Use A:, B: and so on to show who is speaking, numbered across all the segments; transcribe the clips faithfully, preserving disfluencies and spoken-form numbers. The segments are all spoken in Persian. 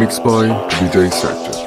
A: Remix by دی جی Sajjad.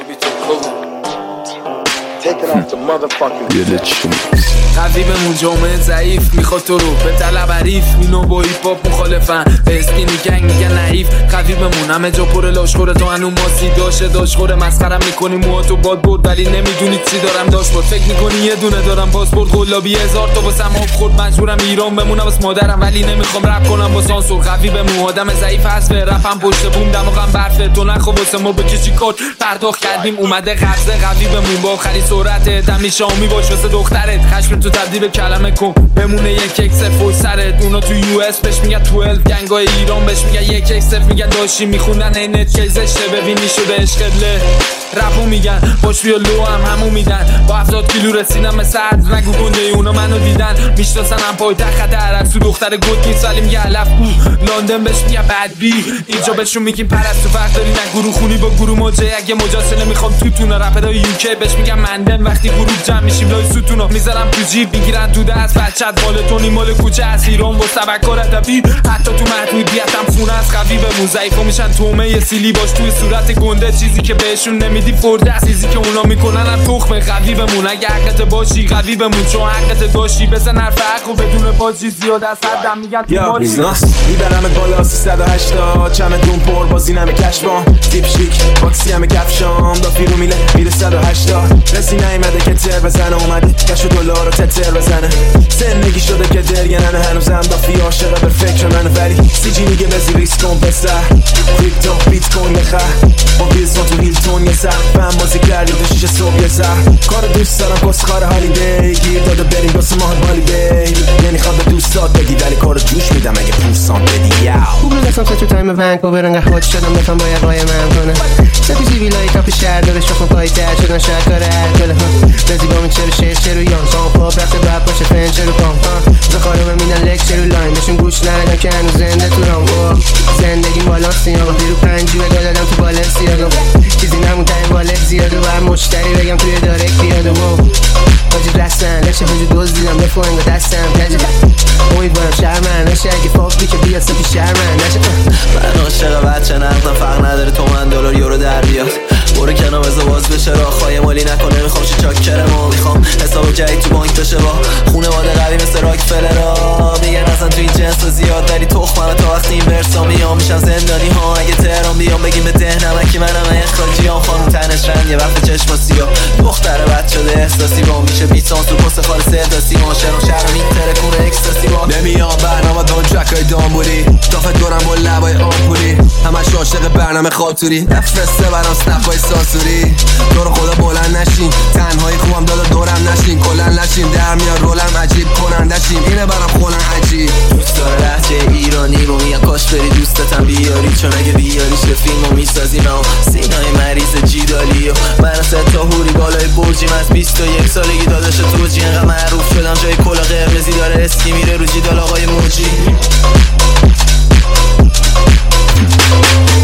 B: قوی بمون جامعه ضعیف میخواد تو رو به طلب عریف، اینو با هیپ هاپ مخالفن، به اسکینی گنگ میگن نحیف. قوی بمون همه جا پر لاشخوره، تو هنو ماسی داشه داشخوره، مسخرم میکنی موهاتو باد برد ولی نمیدونی چی دارم داشت برد. فکر میکنی یه دونه دارم پاسپورت قلابی هزار تا واسم آب خورد، مجبورم ایران بمونم واسه مادرم ولی نمیخوام رپ کنم با سانسور. قوی بمون آدم ضعیف هست به رپم پشت بوم، دماغم برفه تو نخو واسه ما بکشی کات، پرداخت کردیم اومده قبضه. قوی بمون با آخرین سرعت دمی شامی باش واسه دخترت، خشم تو تبدیل به کلمه کن بمونه یک اکس فوش سرت. اونا تو یو اس بهش میگن دوازده، گنگای ایران بهش میگن یک اکس میگن داشی میخوندن اینت که زشته، ببینی شده عشق قبله رپو میگن باش بیا لو هم همو میدن. با هفتاد کیلو رسیدم به صدر، نگو گنده اونا منو دیدن میشناسن هم پایتخت خطر. از تو دختر گوتین سالی میگه علف بو، لندن بهش میگه بد بی، اینجا بهشون میگیم پرستو فرق داری نه گروه خونی با گروه موجه. اگه مجاسله میخوام توتونا رپرای یوکی بهش میگم مندن، وقتی گروه جمع میشیم لای ستونا میذارم تو جیب میگیرن تو دست بچت مال تونی مال کوچه از ایران با سبکار ادبی، حتی تو محدودیتم خونه از. قوی بمون ضعیفا میشن تومه سیلی باش توی صورت گنده، چیزی که بهشون نمیدی فرده است، چیزی که اونا میکنن هم تخمه. قوی بمون اگه حقت باشی، قوی بمون چون حقت داشتی، بزن حرف حق و بدون پاچی زیاد از حدم میگن تو ماری
C: میبرمت بالا سیصد و هشتاد، چمدون پر بازی نمه کشفام، دیپ شیک باکسی همه کفشام، دافی رو میله میره صد و هشتاد. رسی نیمده که تر بزنه، اومده کش و دلار رو تتر بزنه، زندگی شده که درگننه، هنوزم دافی عاشقه به فکر منه، ولی سی جی میگه بزی ریسک کن پسر، کریپتو بیت کوین بخر، با ویلسون تو هیلتون یه سر، فهم بازی کردیم دو شیش صبح یه سر، کار دوست دارم کسخار هالیدی، گیر داده بریم واسه ماه بالی بی، نمیخواد به دوستات بگی ولی کارو جوش میدم اگه پوسان بدی یاو.
D: خوب رو دستم تو تایم ونکوور انقدر خود شدم بفهم باید قایم هم کنه، سپیزی ویلای تاپ شهر داره شخم پایی تر شدن شاید کار هرکله رزی با من چرو شیر چرو یان سام پاپ رفته باید باشه فن چرو کام بخاره بمیدن لکچر رو لاین بهشون گوش ندادم که هنوز زنده تو رام. زندگی بالانسی ها بیرو پنجی بگاه دادم تو بالنسی ها، چیزی نمون تایی والت زیاده و هر مشتری بگم توی دارک بیاده و باجی رستن لشه باجی دوز دیدم بفو انگا دستم کجه امیدوارم شرمن نشه اگه فاقی که بیاد سپی شرمن نشه.
E: من عاشق بچه نقدم فرق نداره تومن دلار یورو در بیاد، برو کنار بزا باز بشه راه خواهی مالی نکنه، میخوام چی چاکره ما، میخوام حساب جدید تو بانک بشه با خونواده قوی مثل راک فلرا، میگن اصلا تو این جنس زیاد داری تخمم تا وقتی این برسا میام میشن زندانی ها. اگه تهران بیام بگیم به ده نمکی منم اخراجیام، خانم تنش رنگ یه وقت چشم سیاه، دختر بد شده احساسی با میشه بیتان تو پس خال سرداسی، ماشن و شهر میتره کونه اکستاسی با
C: نمیام برنامه دون ترکای دامبولی، دافت دورم با لبای آمپولی، همش عاشق برنامه خاطوری، نفرسته برام سنپای ساسوری، دور خدا بلند نشین، تنهایی خوبم دادا دورم نشین، کلن نشین در میاد رولم عجیب کنندشیم، اینه برام خونن عجیب.
E: دوست داره لحجه ایرانی رو میگن کاش بری دوستتم بیاری، چون اگه بیاریش که فیلمو میسازیم و سینای مریض جیدالی و من سه تا هوری بالای برجیم، از بیست و یک سالگی داداش توجی انقدر معروف شدم جای کلا قرمزی داره اسکی میره رو جیدال آقای موجی.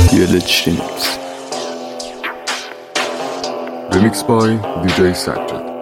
A: Remix by دی جی Sajjad.